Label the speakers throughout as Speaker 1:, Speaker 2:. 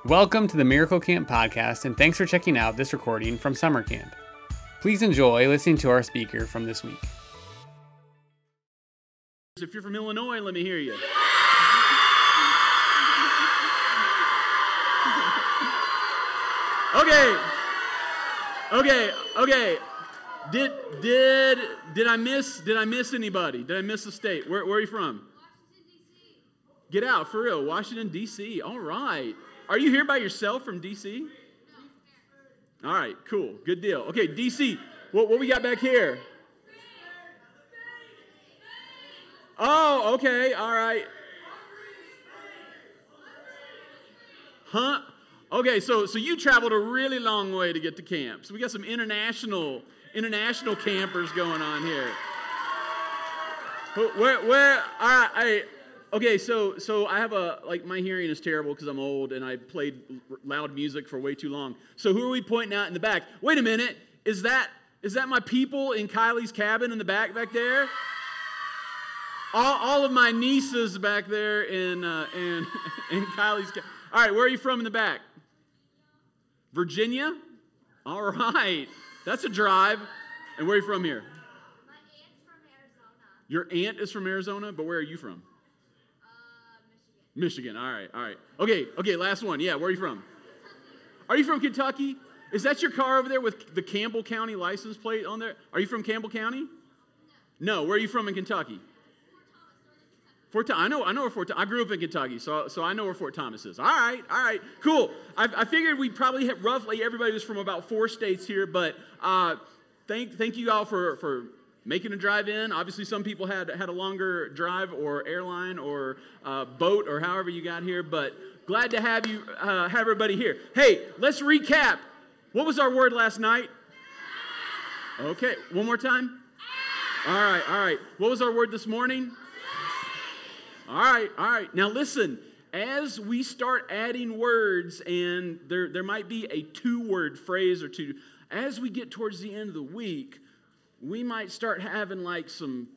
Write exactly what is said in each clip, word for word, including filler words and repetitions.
Speaker 1: Welcome to the Miracle Camp podcast, and thanks for checking out this recording from summer camp. Please enjoy listening to our speaker from this week.
Speaker 2: If you're from Illinois, let me hear you. Okay. Okay. Okay. Did did did I miss did I miss anybody? Did I miss a state? Where where are you from?
Speaker 3: Washington, D C
Speaker 2: Get out for real. Washington, D C All right. Are you here by yourself from D C?
Speaker 3: No.
Speaker 2: All right. Cool. Good deal. Okay, D C What what we got back here? Oh, okay. All right. Huh? Okay, so so you traveled a really long way to get to camp. So we got some international international campers going on here. Where where all right, I okay, so so I have a like my hearing is terrible because I'm old and I played loud music for way too long. So who are we pointing out in the back? Wait a minute. Is that is that my people in Kylie's cabin in the back back there? All, all of my nieces back there in uh, in in Kylie's cabin. All right, where are you from in the back? Virginia? All right. That's a drive. And where are you from here?
Speaker 3: My aunt's from Arizona.
Speaker 2: Your aunt is from Arizona, but where are you from?
Speaker 3: Uh, Michigan.
Speaker 2: Michigan. All right, all right. Okay, okay, last one. Yeah, where are you from? Are you from Kentucky? Is that your car over there with the Campbell County license plate on there? Are you from Campbell County? No. Where are you from in Kentucky? Fort Thomas. I know, I know where Fort Thomas. I grew up in Kentucky, so so I know where Fort Thomas is. All right, all right, cool. I, I figured we'd probably hit roughly everybody was from about four states here, but uh, thank thank you all for for making a drive in. Obviously, some people had had a longer drive or airline or uh, boat or however you got here, but glad to have you uh, have everybody here. Hey, let's recap. What was our word last night? Okay, one more time. All right, all right. What was our word this morning? All right, all right. Now listen, as we start adding words, and there, there might be a two-word phrase or two, as we get towards the end of the week, we might start having like some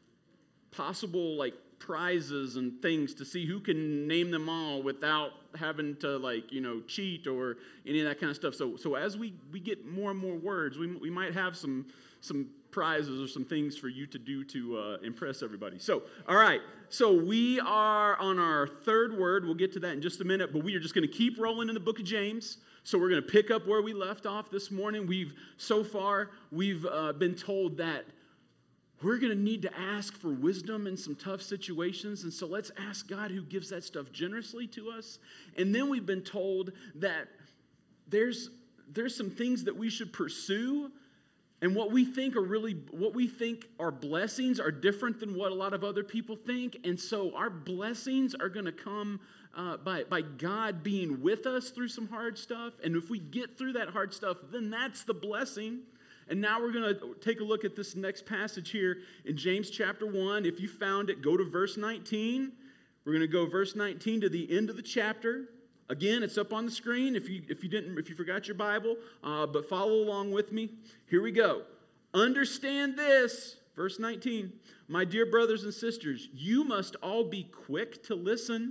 Speaker 2: possible like prizes and things to see who can name them all without having to like, you know, cheat or any of that kind of stuff. So so as we, we get more and more words, we we might have some some prizes or some things for you to do to uh, impress everybody. So, all right. So we are on our third word. We'll get to that in just a minute, but we are just going to keep rolling in the book of James. So we're going to pick up where we left off this morning. We've, so far, we've uh, been told that we're going to need to ask for wisdom in some tough situations. And so let's ask God who gives that stuff generously to us. And then we've been told that there's there's some things that we should pursue. And what we think are really, what we think are blessings are different than what a lot of other people think. And so our blessings are going to come uh, by, by God being with us through some hard stuff. And if we get through that hard stuff, then that's the blessing. And now we're going to take a look at this next passage here in James chapter one. If you found it, go to verse nineteen. We're going to go verse nineteen to the end of the chapter. Again, it's up on the screen if you if you didn't if you forgot your Bible, uh, but follow along with me. Here we go. Understand this, verse nineteen. My dear brothers and sisters, you must all be quick to listen,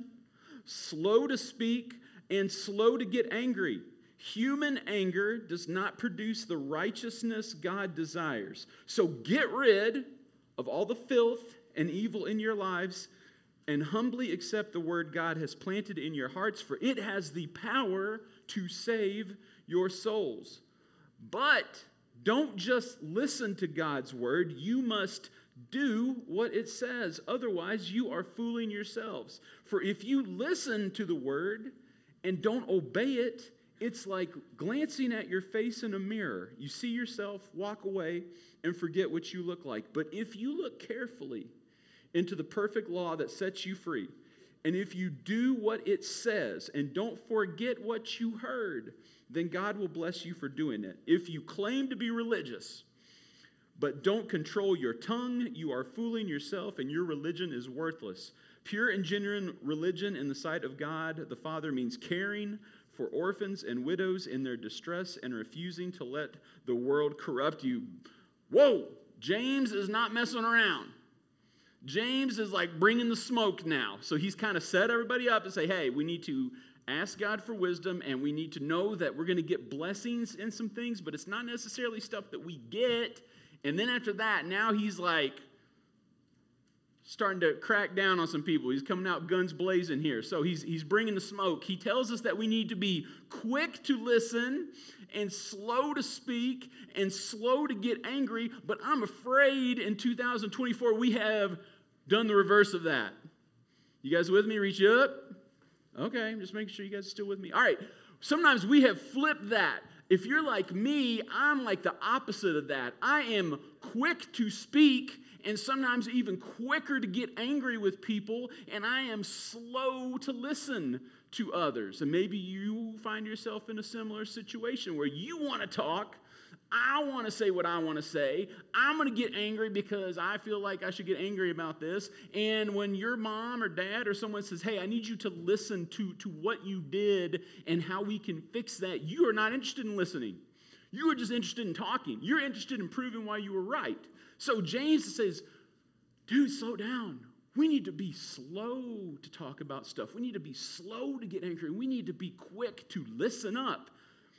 Speaker 2: slow to speak, and slow to get angry. Human anger does not produce the righteousness God desires. So get rid of all the filth and evil in your lives, and humbly accept the word God has planted in your hearts, for it has the power to save your souls. But don't just listen to God's word. You must do what it says. Otherwise, you are fooling yourselves. For if you listen to the word and don't obey it, it's like glancing at your face in a mirror. You see yourself, walk away, and forget what you look like. But if you look carefully into the perfect law that sets you free, and if you do what it says and don't forget what you heard, then God will bless you for doing it. If you claim to be religious but don't control your tongue, you are fooling yourself and your religion is worthless. Pure and genuine religion in the sight of God the Father means caring for orphans and widows in their distress and refusing to let the world corrupt you. Whoa, James is not messing around. James is like bringing the smoke now. So he's kind of set everybody up and say, hey, we need to ask God for wisdom, and we need to know that we're going to get blessings in some things, but it's not necessarily stuff that we get. And then after that, now he's like starting to crack down on some people. He's coming out guns blazing here. So he's, he's bringing the smoke. He tells us that we need to be quick to listen and slow to speak and slow to get angry. But I'm afraid in two thousand twenty-four we have done the reverse of that. You guys with me? Reach up. Okay, I'm just making sure you guys are still with me. All right. Sometimes we have flipped that. If you're like me, I'm like the opposite of that. I am quick to speak and sometimes even quicker to get angry with people, and I am slow to listen to others. And maybe you find yourself in a similar situation where you want to talk, I want to say what I want to say, I'm going to get angry because I feel like I should get angry about this, and when your mom or dad or someone says, hey, I need you to listen to, to what you did and how we can fix that, you are not interested in listening. You are just interested in talking. You're interested in proving why you were right. So James says, dude, slow down. We need to be slow to talk about stuff. We need to be slow to get angry. We need to be quick to listen up.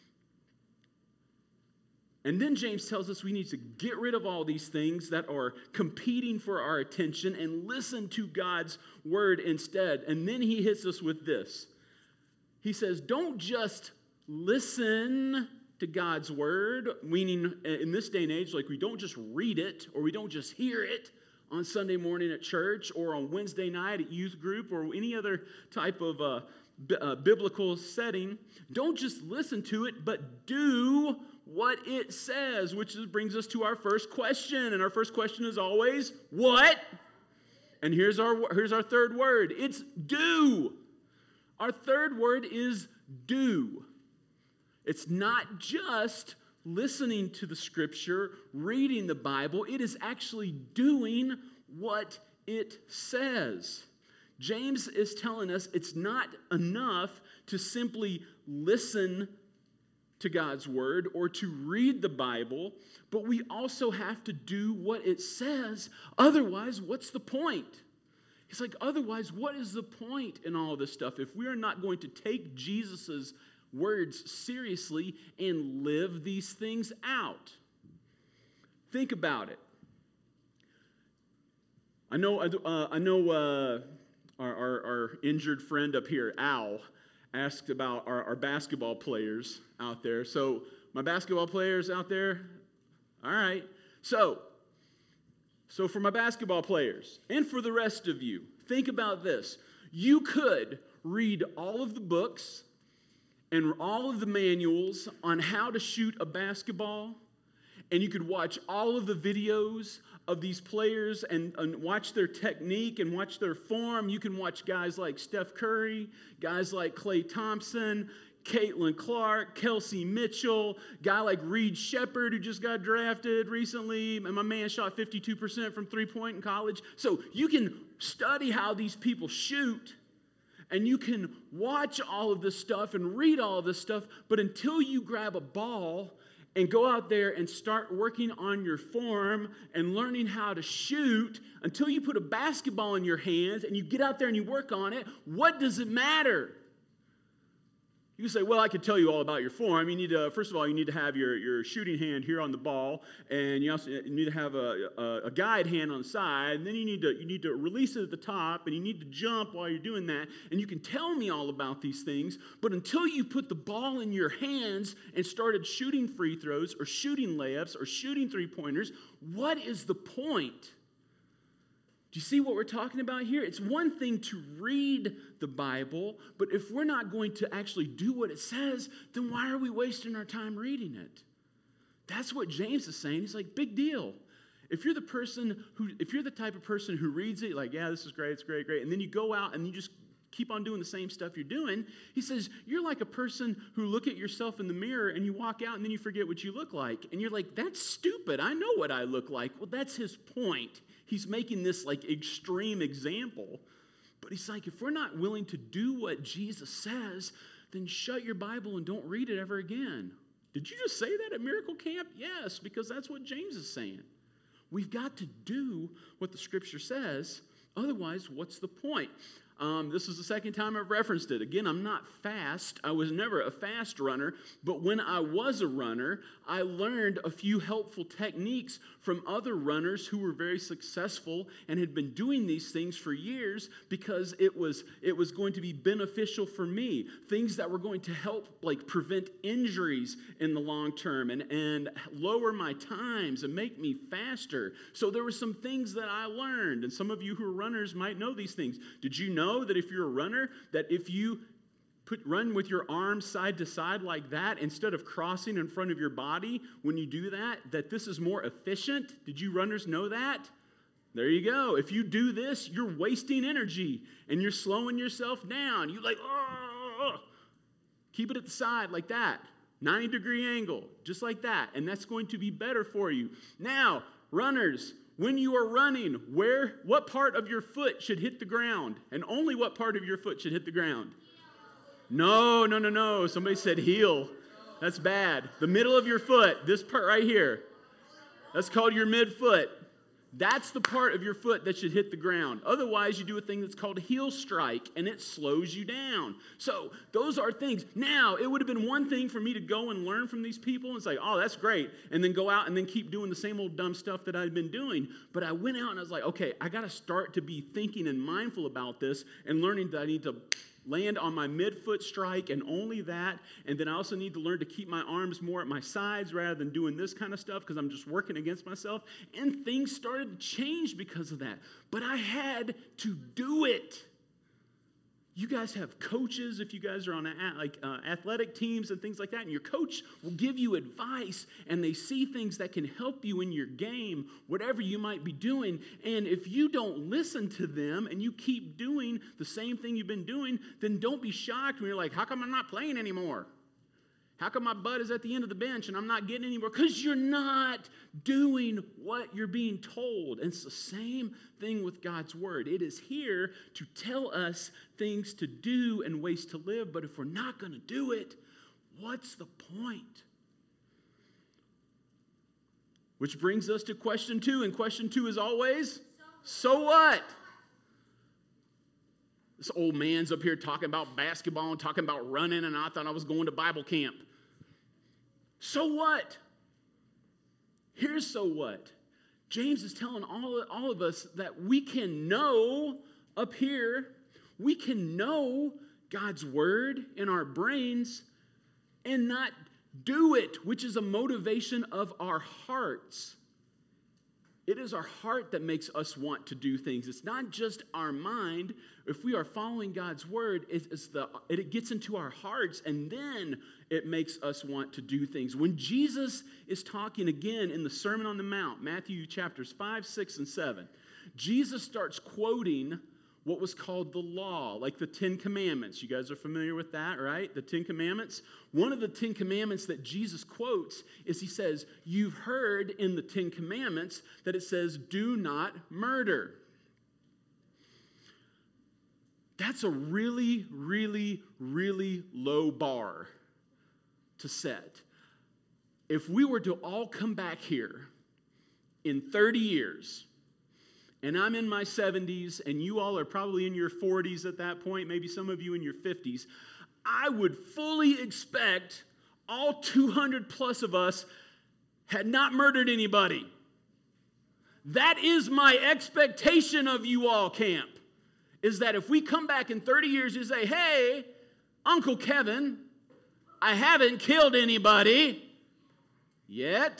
Speaker 2: And then James tells us we need to get rid of all these things that are competing for our attention and listen to God's word instead. And then he hits us with this. He says, don't just listen to God's word, meaning in this day and age, like we don't just read it or we don't just hear it on Sunday morning at church or on Wednesday night at youth group or any other type of uh, b- uh, biblical setting. Don't just listen to it, but do what it says, which is, brings us to our first question. And our first question is always, what? And here's our, here's our third word. It's do. Our third word is do. It's not just listening to the scripture, reading the Bible. It is actually doing what it says. James is telling us it's not enough to simply listen to God's word or to read the Bible, but we also have to do what it says. Otherwise, what's the point? He's like, otherwise, what is the point in all of this stuff if we are not going to take Jesus's words seriously and live these things out? Think about it. I know, uh, I know uh, our, our, our injured friend up here, Al, asked about our, our basketball players out there. So, my basketball players out there, all right. So, so for my basketball players and for the rest of you, think about this. You could read all of the books and all of the manuals on how to shoot a basketball, and you could watch all of the videos of these players and, and watch their technique and watch their form. You can watch guys like Steph Curry, guys like Klay Thompson, Caitlin Clark, Kelsey Mitchell, guy like Reed Shepherd who just got drafted recently, and my man shot fifty-two percent from three-point in college. So you can study how these people shoot, and you can watch all of this stuff and read all of this stuff, but until you grab a ball and go out there and start working on your form and learning how to shoot, until you put a basketball in your hands and you get out there and you work on it, what does it matter? You can say, well, I could tell you all about your form. You need to, first of all, you need to have your, your shooting hand here on the ball, and you also you need to have a, a, a guide hand on the side, and then you need to you need to release it at the top, and you need to jump while you're doing that, and you can tell me all about these things, but until you put the ball in your hands and started shooting free throws or shooting layups or shooting three-pointers, what is the point? Do you see what we're talking about here? It's one thing to read the Bible, but if we're not going to actually do what it says, then why are we wasting our time reading it? That's what James is saying. He's like, big deal. If you're the person who, if you're the type of person who reads it, like, yeah, this is great, it's great, great, and then you go out and you just keep on doing the same stuff you're doing, he says, you're like a person who look at yourself in the mirror and you walk out and then you forget what you look like. And you're like, that's stupid. I know what I look like. Well, that's his point. He's making this like extreme example. But he's like, if we're not willing to do what Jesus says, then shut your Bible and don't read it ever again. Did you just say that at Miracle Camp? Yes, because that's what James is saying. We've got to do what the Scripture says. Otherwise, what's the point? Um, this is the second time I've referenced it. Again, I'm not fast. I was never a fast runner. But when I was a runner, I learned a few helpful techniques from other runners who were very successful and had been doing these things for years because it was, it was going to be beneficial for me. Things that were going to help like prevent injuries in the long term and, and lower my times and make me faster. So there were some things that I learned. And some of you who are runners might know these things. Did you know that if you're a runner, that if you put run with your arms side to side like that, instead of crossing in front of your body when you do that, that this is more efficient? Did you runners know that? There you go. If you do this, you're wasting energy and you're slowing yourself down. You like, oh, keep it at the side like that. ninety degree angle, just like that. And that's going to be better for you. Now, runners, when you are running, where, what part of your foot should hit the ground? And only what part of your foot should hit the ground? No, no, no, no. Somebody said heel. That's bad. The middle of your foot, this part right here, that's called your midfoot. That's the part of your foot that should hit the ground. Otherwise, you do a thing that's called heel strike, and it slows you down. So those are things. Now, it would have been one thing for me to go and learn from these people and say, oh, that's great, and then go out and then keep doing the same old dumb stuff that I'd been doing. But I went out and I was like, okay, I got to start to be thinking and mindful about this and learning that I need to land on my midfoot strike and only that. And then I also need to learn to keep my arms more at my sides rather than doing this kind of stuff because I'm just working against myself. And things started to change because of that. But I had to do it. You guys have coaches if you guys are on a, like uh, athletic teams and things like that, and your coach will give you advice, and they see things that can help you in your game, whatever you might be doing. And if you don't listen to them and you keep doing the same thing you've been doing, then don't be shocked when you're like, how come I'm not playing anymore? How come my butt is at the end of the bench and I'm not getting anywhere? Because you're not doing what you're being told. And it's the same thing with God's word. It is here to tell us things to do and ways to live. But if we're not going to do it, what's the point? Which brings us to question two. And question two is always, so what? This old man's up here talking about basketball and talking about running, and I thought I was going to Bible camp. So what? Here's so what. James is telling all, all of us that we can know up here, we can know God's word in our brains and not do it, which is a motivation of our hearts. It is our heart that makes us want to do things. It's not just our mind. If we are following God's word, it's the, it gets into our hearts, and then it makes us want to do things. When Jesus is talking again in the Sermon on the Mount, Matthew chapters five, six, and seven, Jesus starts quoting what was called the law, like the Ten Commandments. You guys are familiar with that, right? The Ten Commandments. One of the Ten Commandments that Jesus quotes is he says, you've heard in the Ten Commandments that it says, do not murder. That's a really, really, really low bar to set. If we were to all come back here in thirty years, and I'm in my seventies, and you all are probably in your forties at that point, maybe some of you in your fifties, I would fully expect all two hundred plus of us had not murdered anybody. That is my expectation of you all, camp, is that if we come back in thirty years and say, hey, Uncle Kevin, I haven't killed anybody yet.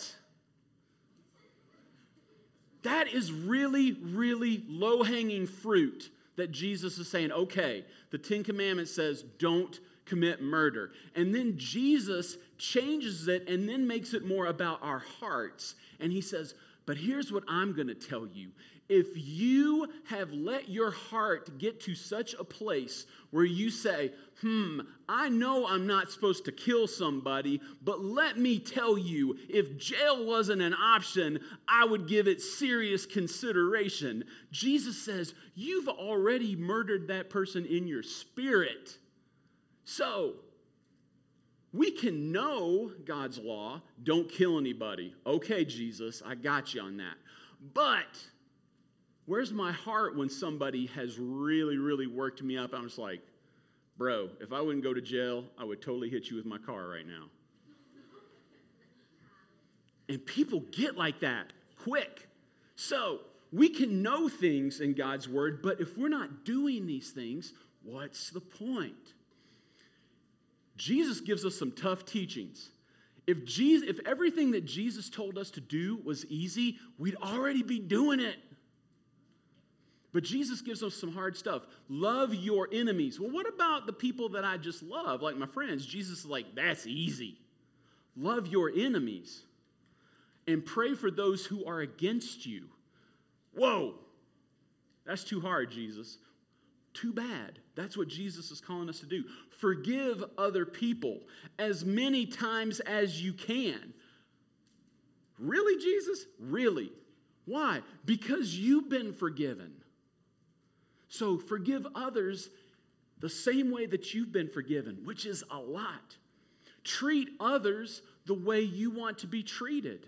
Speaker 2: That is really, really low-hanging fruit that Jesus is saying, okay, the Ten Commandments says don't commit murder. And then Jesus changes it and then makes it more about our hearts. And he says, but here's what I'm going to tell you. If you have let your heart get to such a place where you say, hmm, I know I'm not supposed to kill somebody, but let me tell you, if jail wasn't an option, I would give it serious consideration. Jesus says, you've already murdered that person in your spirit. So, we can know God's law, don't kill anybody. Okay, Jesus, I got you on that. But Where's my heart when somebody has really, really worked me up? I'm just like, bro, if I wouldn't go to jail, I would totally hit you with my car right now. And people get like that quick. So we can know things in God's word, but if we're not doing these things, what's the point? Jesus gives us some tough teachings. If Jesus, if everything that Jesus told us to do was easy, we'd already be doing it. But Jesus gives us some hard stuff. Love your enemies. Well, what about the people that I just love, like my friends? Jesus is like, that's easy. Love your enemies and pray for those who are against you. Whoa, that's too hard, Jesus. Too bad. That's what Jesus is calling us to do. Forgive other people as many times as you can. Really, Jesus? Really? Why? Because you've been forgiven. So forgive others the same way that you've been forgiven, which is a lot. Treat others the way you want to be treated.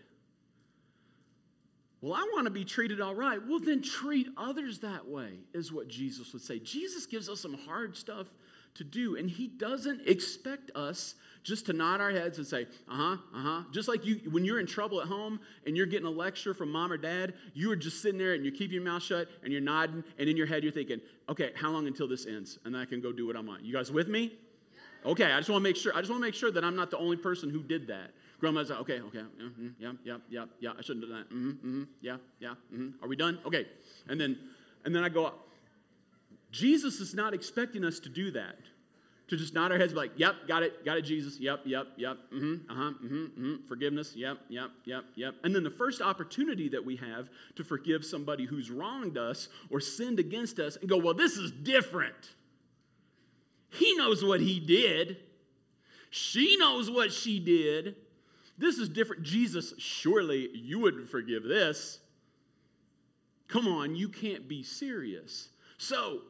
Speaker 2: Well, I want to be treated all right. Well, then treat others that way, is what Jesus would say. Jesus gives us some hard stuff to do, and he doesn't expect us just to nod our heads and say, uh-huh, uh-huh. Just like you, when you're in trouble at home and you're getting a lecture from mom or dad, you are just sitting there and you keep your mouth shut and you're nodding, and in your head you're thinking, okay, how long until this ends? And then I can go do what I want. You guys with me? Okay, I just want to make sure, I just want to make sure that I'm not the only person who did that. Grandma's like, okay, okay, mm-hmm, yeah, yeah, yeah, yeah, I shouldn't have done that. Mm-hmm, mm-hmm, yeah, yeah, mm-hmm. Are we done? Okay. And then, and then I go up. Jesus is not expecting us to do that. To just nod our heads, be like, yep, got it, got it, Jesus, yep, yep, yep, mm-hmm, uh-huh, mm-hmm, mm-hmm, forgiveness, yep, yep, yep, yep. And then the first opportunity that we have to forgive somebody who's wronged us or sinned against us and go, well, this is different. He knows what he did. She knows what she did. This is different. Jesus, surely you wouldn't forgive this. Come on, you can't be serious. So,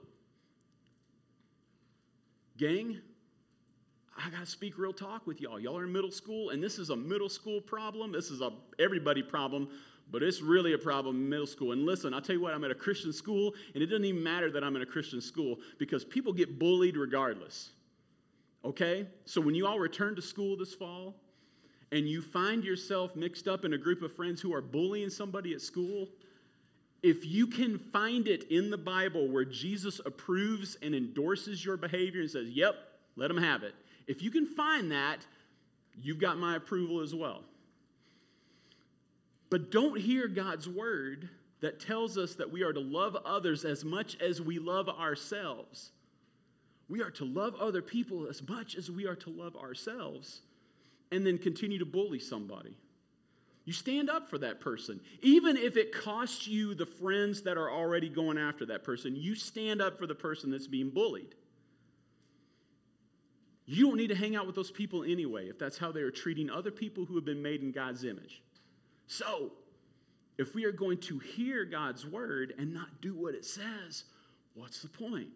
Speaker 2: gang, I got to speak real talk with y'all. Y'all are in middle school, and this is a middle school problem. This is a everybody problem, but it's really a problem in middle school. And listen, I'll tell you what, I'm at a Christian school, and it doesn't even matter that I'm in a Christian school because people get bullied regardless. Okay? So when you all return to school this fall, and you find yourself mixed up in a group of friends who are bullying somebody at school, if you can find it in the Bible where Jesus approves and endorses your behavior and says, yep, let them have it. If you can find that, you've got my approval as well. But don't hear God's word that tells us that we are to love others as much as we love ourselves. We are to love other people as much as we are to love ourselves, and then continue to bully somebody. You stand up for that person. Even if it costs you the friends that are already going after that person, you stand up for the person that's being bullied. You don't need to hang out with those people anyway if that's how they are treating other people who have been made in God's image. So, if we are going to hear God's word and not do what it says, what's the point?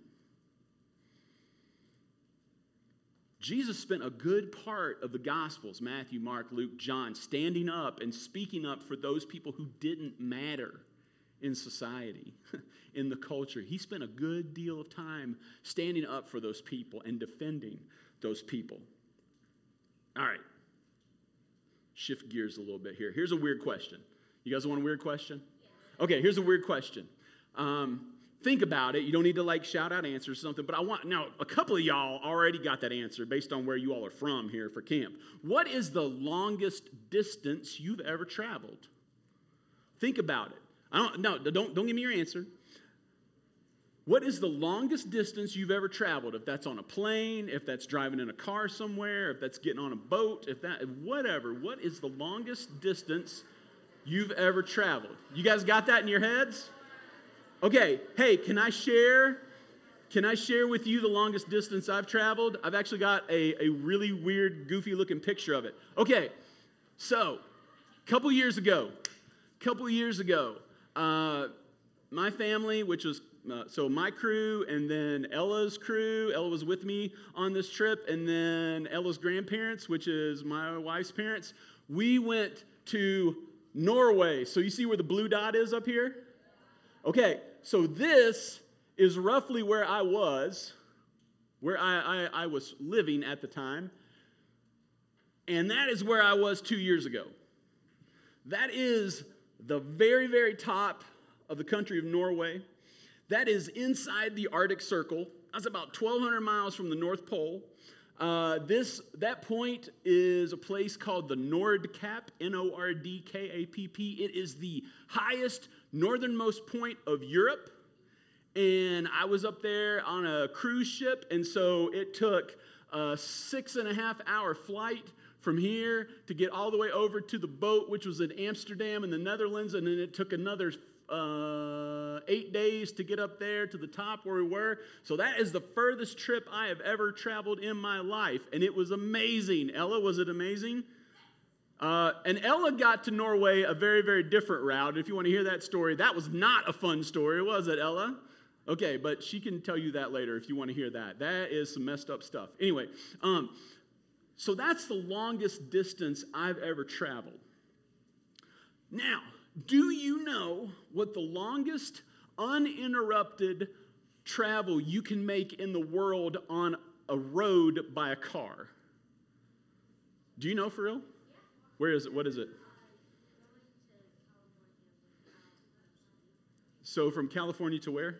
Speaker 2: Jesus spent a good part of the Gospels, Matthew, Mark, Luke, John, standing up and speaking up for those people who didn't matter in society, in the culture. He spent a good deal of time standing up for those people and defending those people. All right. Shift gears a little bit here. Here's a weird question. You guys want a weird question? Okay, here's a weird question. Um... Think about it. You don't need to like shout out answers or something, but I want, now a couple of y'all already got that answer based on where you all are from here for camp. What is the longest distance you've ever traveled? Think about it. I don't, no, don't, don't give me your answer. What is the longest distance you've ever traveled? If that's on a plane, if that's driving in a car somewhere, if that's getting on a boat, if that, whatever. What is the longest distance you've ever traveled? You guys got that in your heads? Okay, hey, can I share, can I share with you the longest distance I've traveled? I've actually got a, a really weird, goofy-looking picture of it. Okay, so, a couple years ago, couple years ago, uh, my family, which was, uh, so my crew, and then Ella's crew, Ella was with me on this trip, and then Ella's grandparents, which is my wife's parents, we went to Norway. So you see where the blue dot is up here? Okay, so this is roughly where I was, where I, I, I was living at the time. And that is where I was two years ago. That is the very, very top of the country of Norway. That is inside the Arctic Circle. That's about twelve hundred miles from the North Pole. Uh, this that point is a place called the Nordkapp, N O R D K A P P. It is the highest northernmost point of Europe. And I was up there on a cruise ship, and so it took a six and a half hour flight from here to get all the way over to the boat, which was in Amsterdam in the Netherlands, and then it took another uh, eight days to get up there to the top where we were. So that is the furthest trip I have ever traveled in my life, and it was amazing. Ella, was it amazing? Uh, and Ella got to Norway a very, very different route. If you want to hear that story, that was not a fun story, was it, Ella? Okay, but she can tell you that later if you want to hear that. That is some messed up stuff. Anyway, um, so that's the longest distance I've ever traveled. Now, do you know what the longest uninterrupted travel you can make in the world on a road by a car? Do you know for real? Where is it? What is it? So from California to where?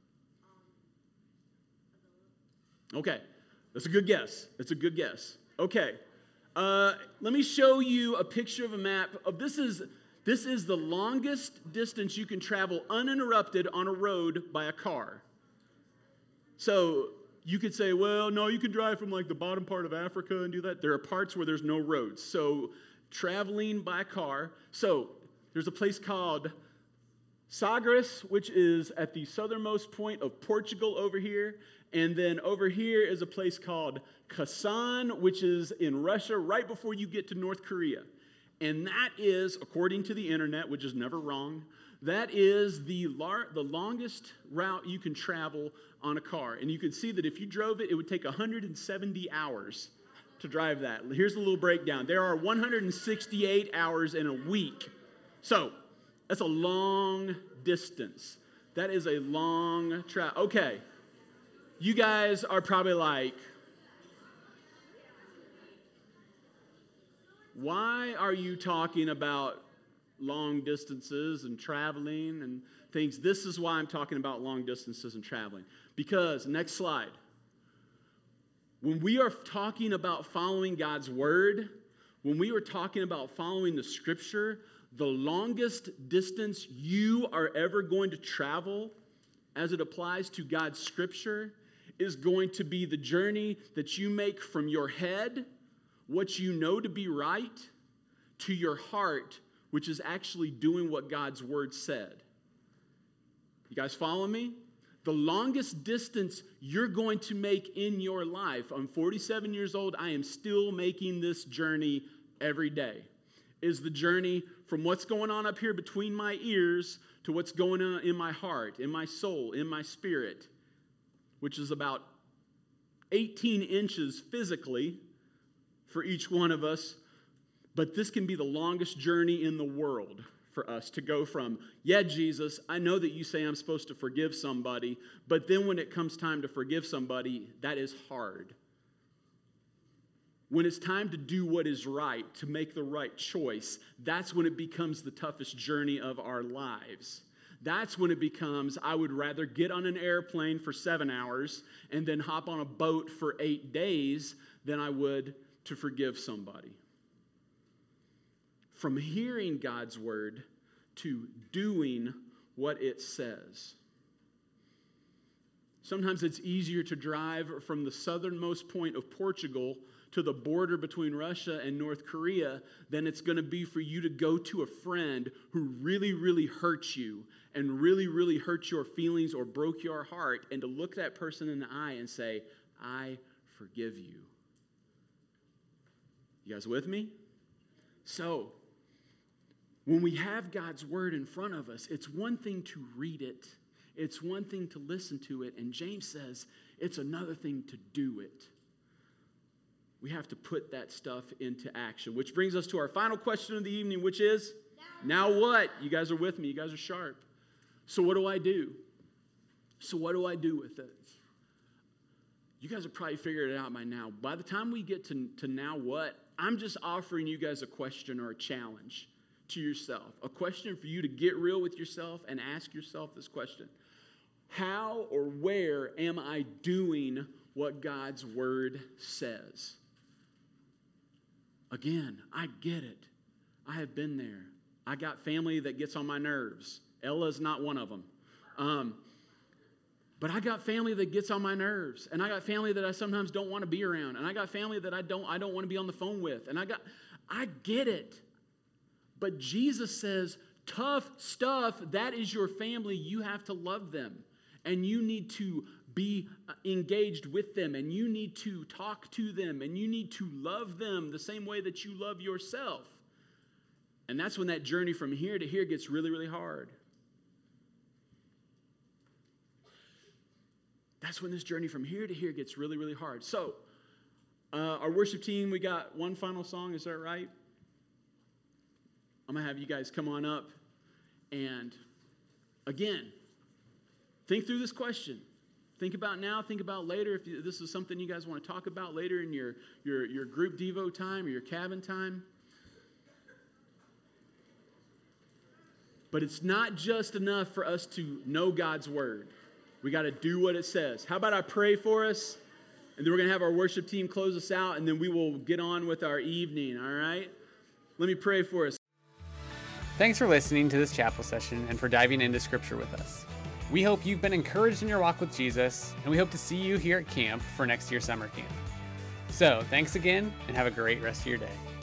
Speaker 2: Okay, that's a good guess. That's a good guess. Okay, uh, let me show you a picture of a map of this is this is the longest distance you can travel uninterrupted on a road by a car. So you could say, well, no, you can drive from like the bottom part of Africa and do that. There are parts where there's no roads. So traveling by car. So there's a place called Sagres, which is at the southernmost point of Portugal over here. And then over here is a place called Kazan, which is in Russia, right before you get to North Korea. And that is, according to the internet, which is never wrong, that is the, lar- the longest route you can travel on a car. And you can see that if you drove it, it would take one hundred seventy hours to drive that. Here's a little breakdown. There are one hundred sixty-eight hours in a week. So that's a long distance. That is a long travel. Okay. You guys are probably like, why are you talking about long distances and traveling and things? This is why I'm talking about long distances and traveling. Because, next slide, when we are talking about following God's word, when we are talking about following the scripture, the longest distance you are ever going to travel as it applies to God's scripture is going to be the journey that you make from your head, what you know to be right, to your heart, which is actually doing what God's word said. You guys follow me? The longest distance you're going to make in your life, I'm forty-seven years old, I am still making this journey every day, is the journey from what's going on up here between my ears to what's going on in my heart, in my soul, in my spirit, which is about eighteen inches physically for each one of us. But this can be the longest journey in the world for us to go from, yeah, Jesus, I know that you say I'm supposed to forgive somebody, but then when it comes time to forgive somebody, that is hard. When it's time to do what is right, to make the right choice, that's when it becomes the toughest journey of our lives. That's when it becomes, I would rather get on an airplane for seven hours and then hop on a boat for eight days than I would to forgive somebody. From hearing God's word to doing what it says. Sometimes it's easier to drive from the southernmost point of Portugal to the border between Russia and North Korea than it's going to be for you to go to a friend who really, really hurt you and really, really hurt your feelings or broke your heart, and to look that person in the eye and say, I forgive you. You guys with me? So, when we have God's word in front of us, it's one thing to read it. It's one thing to listen to it. And James says it's another thing to do it. We have to put that stuff into action. Which brings us to our final question of the evening, which is, now, now what? You guys are with me. You guys are sharp. So what do I do? So what do I do with it? You guys have probably figured it out by now. By the time we get to, to now what, I'm just offering you guys a question or a challenge to yourself. A question for you to get real with yourself and ask yourself this question. How or where am I doing what God's word says? Again, I get it. I have been there. I got family that gets on my nerves. Ella's not one of them. Um, but I got family that gets on my nerves. And I got family that I sometimes don't want to be around. And I got family that I don't, I don't want to be on the phone with. And I got, I get it. But Jesus says, tough stuff, that is your family. You have to love them. And you need to be engaged with them. And you need to talk to them. And you need to love them the same way that you love yourself. And that's when that journey from here to here gets really, really hard. That's when this journey from here to here gets really, really hard. So, uh, our worship team, we got one final song. Is that right? I'm going to have you guys come on up. And again, think through this question. Think about now, think about later. If you, this is something you guys want to talk about later in your, your, your group Devo time or your cabin time. But it's not just enough for us to know God's word. We got to do what it says. How about I pray for us? And then we're going to have our worship team close us out, and then we will get on with our evening, all right? Let me pray for us.
Speaker 1: Thanks for listening to this chapel session and for diving into Scripture with us. We hope you've been encouraged in your walk with Jesus, and we hope to see you here at camp for next year's summer camp. So, thanks again, and have a great rest of your day.